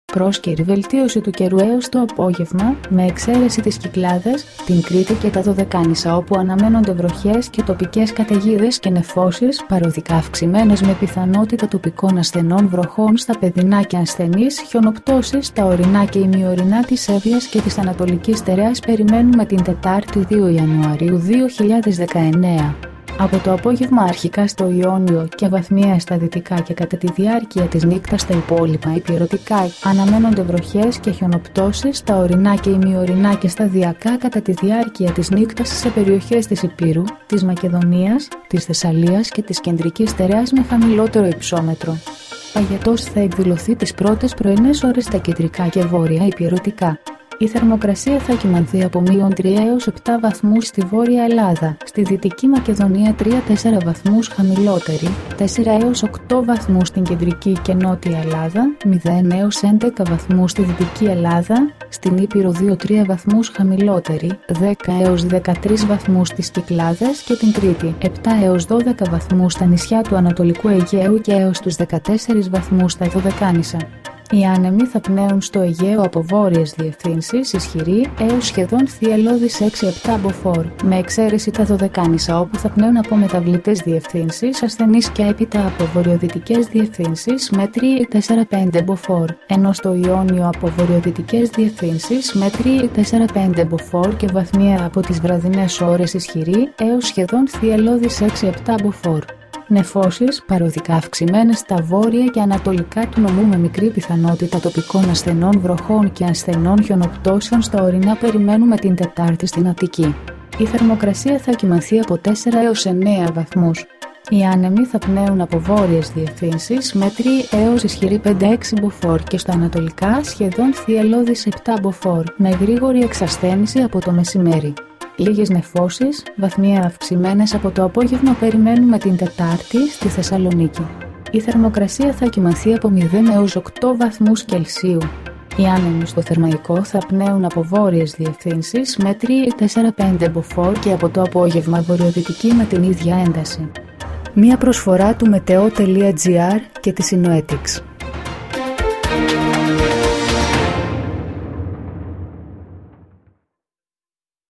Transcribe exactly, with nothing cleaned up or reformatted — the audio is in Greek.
Πρόσκαιρη βελτίωση του καιρού έως το απόγευμα, με εξαίρεση τις Κυκλάδες, την Κρήτη και τα Δωδεκάνησα, όπου αναμένονται βροχές και τοπικές καταιγίδες και νεφώσεις, παροδικά αυξημένες με πιθανότητα τοπικών ασθενών βροχών στα παιδινά και ασθενείς, χιονοπτώσεις στα ορεινά και ημιορεινά της Εύβοιας και της Ανατολικής Στερεάς περιμένουμε την Τετάρτη δύο Ιανουαρίου δύο χιλιάδες δεκαεννέα. Από το απόγευμα αρχικά στο Ιόνιο και βαθμιαία στα δυτικά και κατά τη διάρκεια της νύχτας στα υπόλοιπα υπηρετικά αναμένονται βροχές και χιονοπτώσεις στα ορεινά και ημιορεινά και σταδιακά κατά τη διάρκεια της νύχτας σε περιοχές της Ηπείρου, της Μακεδονίας, της Θεσσαλίας και της Κεντρικής Στερεάς με χαμηλότερο υψόμετρο. Παγετός θα εκδηλωθεί τις πρώτες πρωινές ώρες στα κεντρικά και βόρεια υπηρετικά. Η θερμοκρασία θα κυμανθεί από μείον τρία έως επτά βαθμούς στη Βόρεια Ελλάδα, στη Δυτική Μακεδονία τρία με τέσσερα βαθμούς χαμηλότερη, τέσσερα έως οκτώ βαθμούς στην Κεντρική και Νότια Ελλάδα, μηδέν έως έντεκα βαθμούς στη Δυτική Ελλάδα, στην Ήπειρο δύο με τρία βαθμούς χαμηλότερη, δέκα έως δεκατρείς βαθμούς στις Κυκλάδες και την Κρήτη, επτά έως δώδεκα βαθμούς στα νησιά του Ανατολικού Αιγαίου και έως τους δεκατέσσερις βαθμούς στα Δωδεκάνησα. Οι άνεμοι θα πνέουν στο Αιγαίο από βόρειες διευθύνσεις, ισχυροί έως σχεδόν θυελλώδης έξι με επτά μποφόρ, με εξαίρεση τα Δωδεκάνησα όπου θα πνέουν από μεταβλητές διευθύνσεις, ασθενείς και έπειτα από βορειοδυτικές διευθύνσεις με τρία με τέσσερα με πέντε μποφόρ, ενώ στο Ιόνιο από βορειοδυτικές διευθύνσεις με τρία με τέσσερα με πέντε μποφόρ και βαθμιαία από τις βραδινές ώρες ισχυροί έως σχεδόν θυελλώδης έξι με επτά μποφόρ. Νεφώσεις, παροδικά αυξημένες στα βόρεια και ανατολικά του νομού με μικρή πιθανότητα τοπικών ασθενών βροχών και ασθενών χιονοπτώσεων στα ορεινά περιμένουμε την Τετάρτη στην Αττική. Η θερμοκρασία θα κυμανθεί από τέσσερα έως εννέα βαθμούς. Οι άνεμοι θα πνέουν από βόρειες διευθύνσεις με τρία έως ισχυρή πέντε με έξι μποφόρ και στα ανατολικά σχεδόν θυελλώδης επτά μποφόρ, με γρήγορη εξασθένηση από το μεσημέρι. Λίγες νεφώσεις, βαθμιαία αυξημένες από το απόγευμα περιμένουμε την Τετάρτη στη Θεσσαλονίκη. Η θερμοκρασία θα κυμανθεί από μηδέν έως οκτώ βαθμούς Κελσίου. Οι άνεμοι στο Θερμαϊκό θα πνέουν από βόρειες διευθύνσεις με τρία με τέσσερα με πέντε μποφόρ και από το απόγευμα βορειοδυτική με την ίδια ένταση. Μία προσφορά του μετεό τελεία τζι άρ και της Synoetics.